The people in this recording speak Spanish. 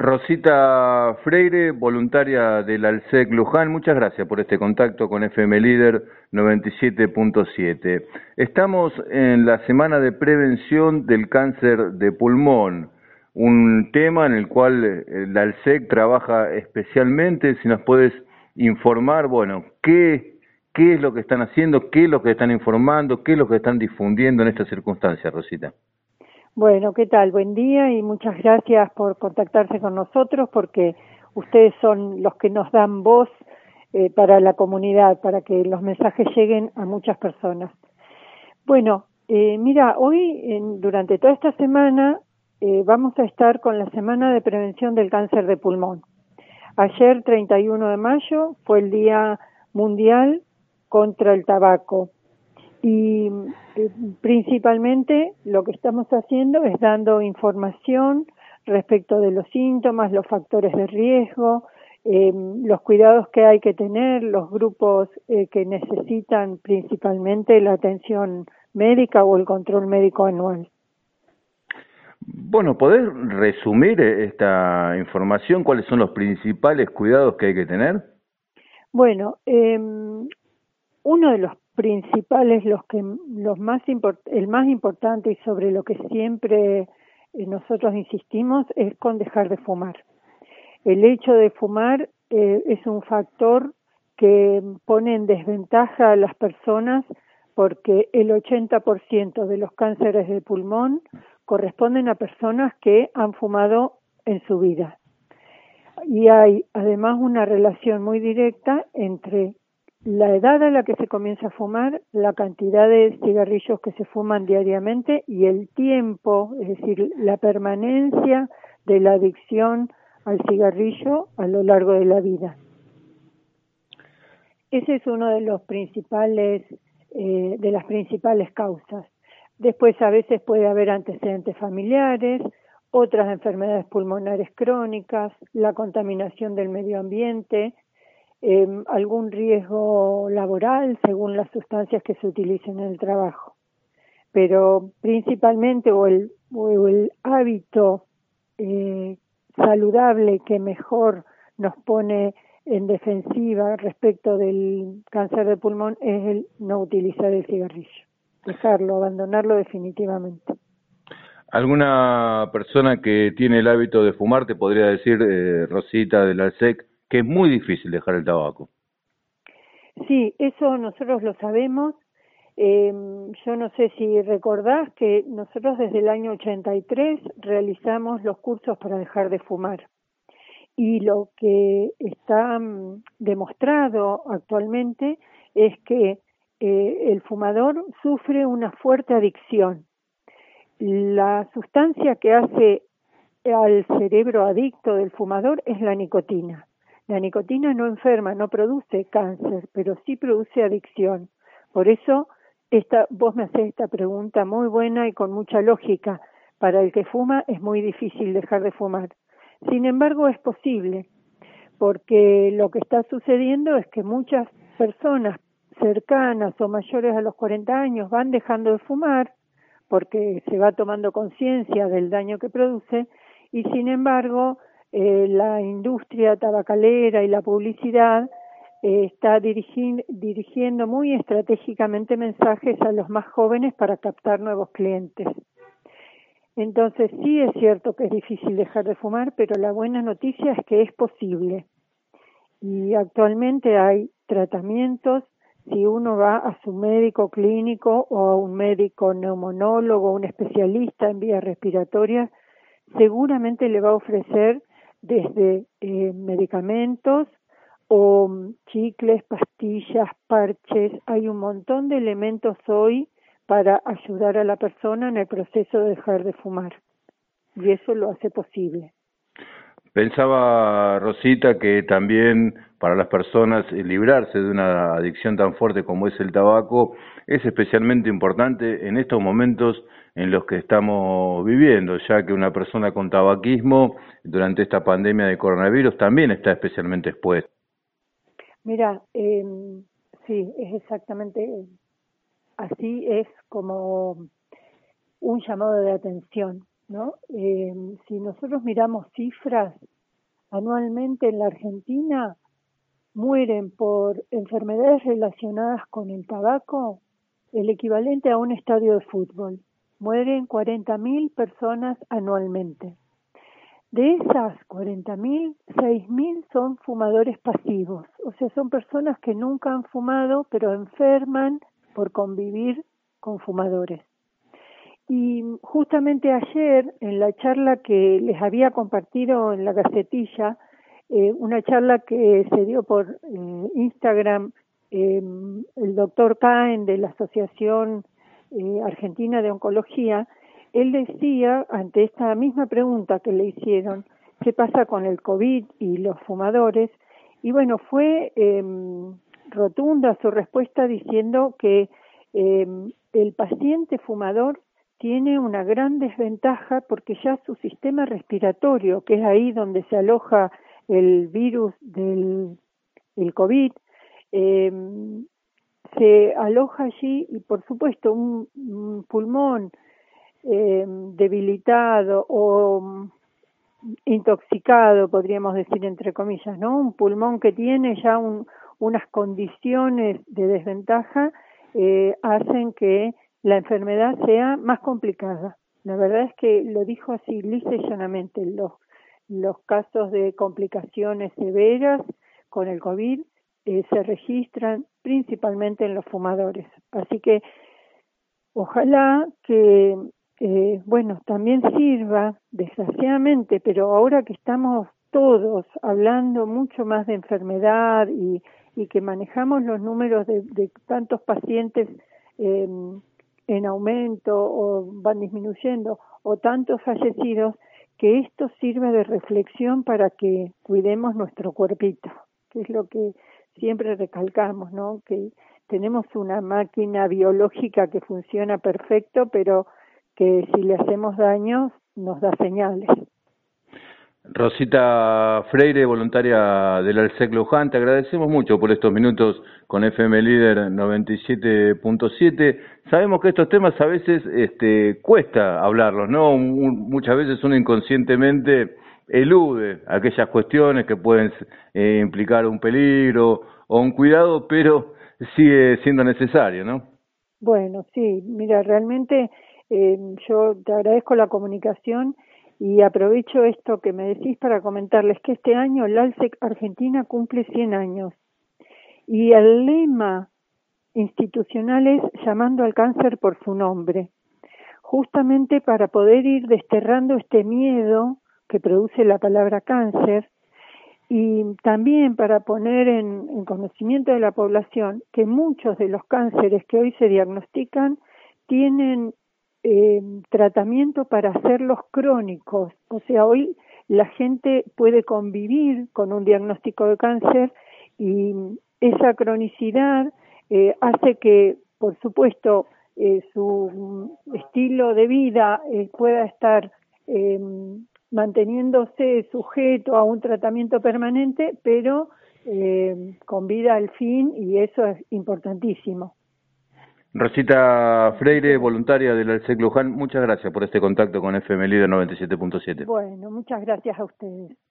Rosita Freire, voluntaria del ALSEC Luján, muchas gracias por este contacto con FM Líder 97.7. Estamos en la semana de prevención del cáncer de pulmón, un tema en el cual el ALSEC trabaja especialmente. Si nos puedes informar, bueno, qué es lo que están haciendo, qué es lo que están informando, qué es lo que están difundiendo en estas circunstancias, Rosita. Bueno, ¿qué tal? Buen día y muchas gracias por contactarse con nosotros porque ustedes son los que nos dan voz para la comunidad, para que los mensajes lleguen a muchas personas. Bueno, mira, hoy durante toda esta semana vamos a estar con la Semana de Prevención del Cáncer de Pulmón. Ayer, 31 de mayo, fue el Día Mundial contra el Tabaco. Y principalmente lo que estamos haciendo es dando información respecto de los síntomas, los factores de riesgo, los cuidados que hay que tener, los grupos que necesitan principalmente la atención médica o el control médico anual. Bueno, ¿podés resumir esta información? ¿Cuáles son los principales cuidados que hay que tener? Bueno, uno de los principales, el más importante y sobre lo que siempre nosotros insistimos es con dejar de fumar. El hecho de fumar es un factor que pone en desventaja a las personas porque el 80% de los cánceres de pulmón corresponden a personas que han fumado en su vida. Y hay además una relación muy directa entre la edad a la que se comienza a fumar, la cantidad de cigarrillos que se fuman diariamente y el tiempo, es decir, la permanencia de la adicción al cigarrillo a lo largo de la vida. Ese es uno de los principales, de las principales causas. Después a veces puede haber antecedentes familiares, otras enfermedades pulmonares crónicas, la contaminación del medio ambiente, algún riesgo laboral según las sustancias que se utilicen en el trabajo. Pero principalmente o el hábito saludable que mejor nos pone en defensiva respecto del cáncer de pulmón es el no utilizar el cigarrillo, dejarlo, abandonarlo definitivamente. ¿Alguna persona que tiene el hábito de fumar te podría decir, Rosita del ALSEC, que es muy difícil dejar el tabaco? Sí, eso nosotros lo sabemos. Yo no sé si recordás que nosotros desde el año 83 realizamos los cursos para dejar de fumar. Y lo que está demostrado actualmente es que el fumador sufre una fuerte adicción. La sustancia que hace al cerebro adicto del fumador es la nicotina. La nicotina no enferma, no produce cáncer, pero sí produce adicción. Por eso vos me hacés esta pregunta muy buena y con mucha lógica. Para el que fuma es muy difícil dejar de fumar. Sin embargo, es posible, porque lo que está sucediendo es que muchas personas cercanas o mayores a los 40 años van dejando de fumar porque se va tomando conciencia del daño que produce y sin embargo la industria tabacalera y la publicidad está dirigiendo muy estratégicamente mensajes a los más jóvenes para captar nuevos clientes. Entonces sí es cierto que es difícil dejar de fumar, pero la buena noticia es que es posible. Y actualmente hay tratamientos. Si uno va a su médico clínico o a un médico neumonólogo, un especialista en vías respiratorias, seguramente le va a ofrecer desde medicamentos o chicles, pastillas, parches. Hay un montón de elementos hoy para ayudar a la persona en el proceso de dejar de fumar. Y eso lo hace posible. Pensaba, Rosita, que también para las personas librarse de una adicción tan fuerte como es el tabaco es especialmente importante en estos momentos en los que estamos viviendo, ya que una persona con tabaquismo durante esta pandemia de coronavirus también está especialmente expuesta. Mira, sí, es exactamente así, es como un llamado de atención, ¿no? Si nosotros miramos cifras, Anualmente en la Argentina mueren por enfermedades relacionadas con el tabaco el equivalente a un estadio de fútbol. Mueren 40.000 personas anualmente. De esas 40.000, 6.000 son fumadores pasivos, o sea, son personas que nunca han fumado, pero enferman por convivir con fumadores. Y justamente ayer, en la charla que les había compartido en la Gacetilla, una charla que se dio por Instagram, el doctor Caen de la Asociación Argentina de Oncología, él decía, ante esta misma pregunta que le hicieron, ¿qué pasa con el COVID y los fumadores? Y bueno, fue rotunda su respuesta diciendo que el paciente fumador tiene una gran desventaja porque ya su sistema respiratorio, que es ahí donde se aloja el virus del COVID, se aloja allí y por supuesto un pulmón debilitado o intoxicado, podríamos decir entre comillas, ¿no? Un pulmón que tiene ya unas condiciones de desventaja hacen que la enfermedad sea más complicada. La verdad es que lo dijo así lisa y llanamente, los casos de complicaciones severas con el COVID se registran principalmente en los fumadores. Así que ojalá que, bueno, también sirva, desgraciadamente, pero ahora que estamos todos hablando mucho más de enfermedad y que manejamos los números de tantos pacientes en aumento o van disminuyendo, o tantos fallecidos, que esto sirva de reflexión para que cuidemos nuestro cuerpito, que es lo que siempre recalcamos, ¿no? Que tenemos una máquina biológica que funciona perfecto, pero que si le hacemos daño nos da señales. Rosita Freire, voluntaria del ALSEC Luján, te agradecemos mucho por estos minutos con FM Líder 97.7. Sabemos que estos temas a veces cuesta hablarlos, ¿no? Muchas veces uno inconscientemente elude aquellas cuestiones que pueden implicar un peligro o un cuidado, pero sigue siendo necesario, ¿no? Bueno, sí, mira, realmente yo te agradezco la comunicación y aprovecho esto que me decís para comentarles que este año la ALSEC Argentina cumple 100 años y el lema institucional es llamando al cáncer por su nombre, justamente para poder ir desterrando este miedo que produce la palabra cáncer y también para poner en conocimiento de la población que muchos de los cánceres que hoy se diagnostican tienen tratamiento para hacerlos crónicos, o sea, hoy la gente puede convivir con un diagnóstico de cáncer y esa cronicidad hace que, por supuesto, su estilo de vida pueda estar manteniéndose sujeto a un tratamiento permanente, pero con vida al fin, y eso es importantísimo. Rosita Freire, voluntaria del ALSEC Luján, muchas gracias por este contacto con FM Líder 97.7. Bueno, muchas gracias a ustedes.